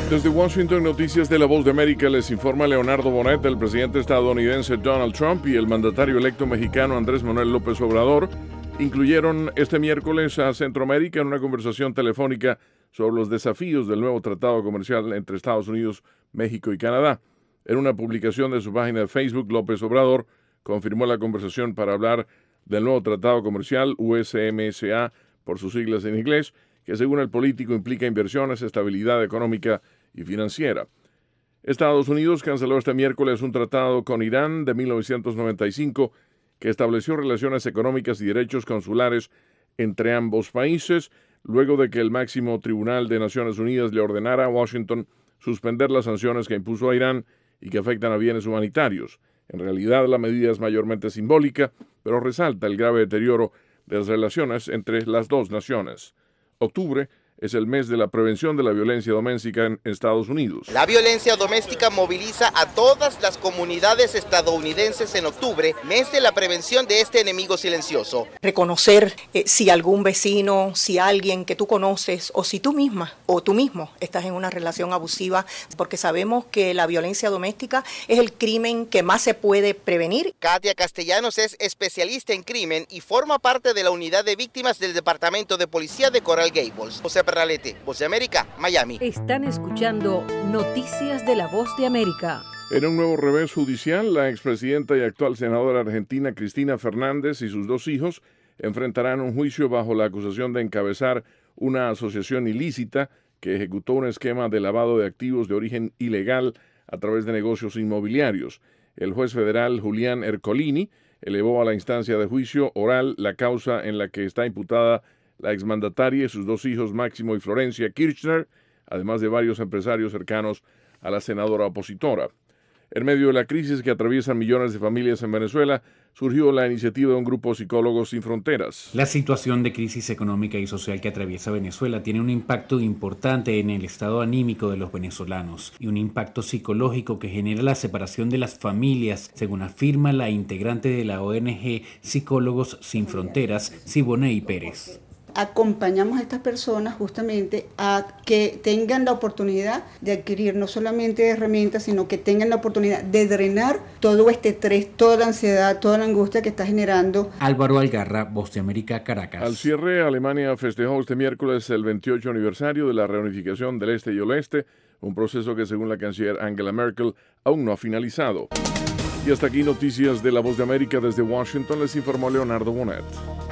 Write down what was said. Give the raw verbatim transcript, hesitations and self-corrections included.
Desde Washington, Noticias de la Voz de América, les informa Leonardo Bonet. El presidente estadounidense Donald Trump y el mandatario electo mexicano Andrés Manuel López Obrador incluyeron este miércoles a Centroamérica en una conversación telefónica sobre los desafíos del nuevo tratado comercial entre Estados Unidos, México y Canadá. En una publicación de su página de Facebook, López Obrador confirmó la conversación para hablar del nuevo tratado comercial U S M S A, por sus siglas en inglés, que según el político implica inversiones, estabilidad económica y financiera. Estados Unidos canceló este miércoles un tratado con Irán de mil novecientos noventa y cinco que estableció relaciones económicas y derechos consulares entre ambos países, luego de que el máximo tribunal de Naciones Unidas le ordenara a Washington suspender las sanciones que impuso a Irán y que afectan a bienes humanitarios. En realidad, la medida es mayormente simbólica, pero resalta el grave deterioro de las relaciones entre las dos naciones. Octubre es el mes de la prevención de la violencia doméstica en Estados Unidos. La violencia doméstica moviliza a todas las comunidades estadounidenses en octubre, mes de la prevención de este enemigo silencioso. Reconocer eh, si algún vecino, si alguien que tú conoces o si tú misma o tú mismo estás en una relación abusiva, porque sabemos que la violencia doméstica es el crimen que más se puede prevenir. Katia Castellanos es especialista en crimen y forma parte de la unidad de víctimas del Departamento de Policía de Coral Gables. José Perralete, Voz de América, Miami. Están escuchando Noticias de la Voz de América. En un nuevo revés judicial, la expresidenta y actual senadora argentina Cristina Fernández y sus dos hijos enfrentarán un juicio bajo la acusación de encabezar una asociación ilícita que ejecutó un esquema de lavado de activos de origen ilegal a través de negocios inmobiliarios. El juez federal Julián Ercolini elevó a la instancia de juicio oral la causa en la que está imputada la exmandataria y sus dos hijos Máximo y Florencia Kirchner, además de varios empresarios cercanos a la senadora opositora. En medio de la crisis que atraviesan millones de familias en Venezuela, surgió la iniciativa de un grupo Psicólogos Sin Fronteras. La situación de crisis económica y social que atraviesa Venezuela tiene un impacto importante en el estado anímico de los venezolanos y un impacto psicológico que genera la separación de las familias, según afirma la integrante de la O N G Psicólogos Sin Fronteras, Siboney Pérez. Acompañamos a estas personas justamente a que tengan la oportunidad de adquirir no solamente herramientas, sino que tengan la oportunidad de drenar todo este estrés, toda la ansiedad, toda la angustia que está generando. Álvaro Algarra, Voz de América, Caracas. Al cierre, Alemania festejó este miércoles el veintiocho aniversario de la reunificación del Este y el Oeste, un proceso que, según la canciller Angela Merkel, aún no ha finalizado. Y hasta aquí Noticias de la Voz de América. Desde Washington les informó Leonardo Bonet.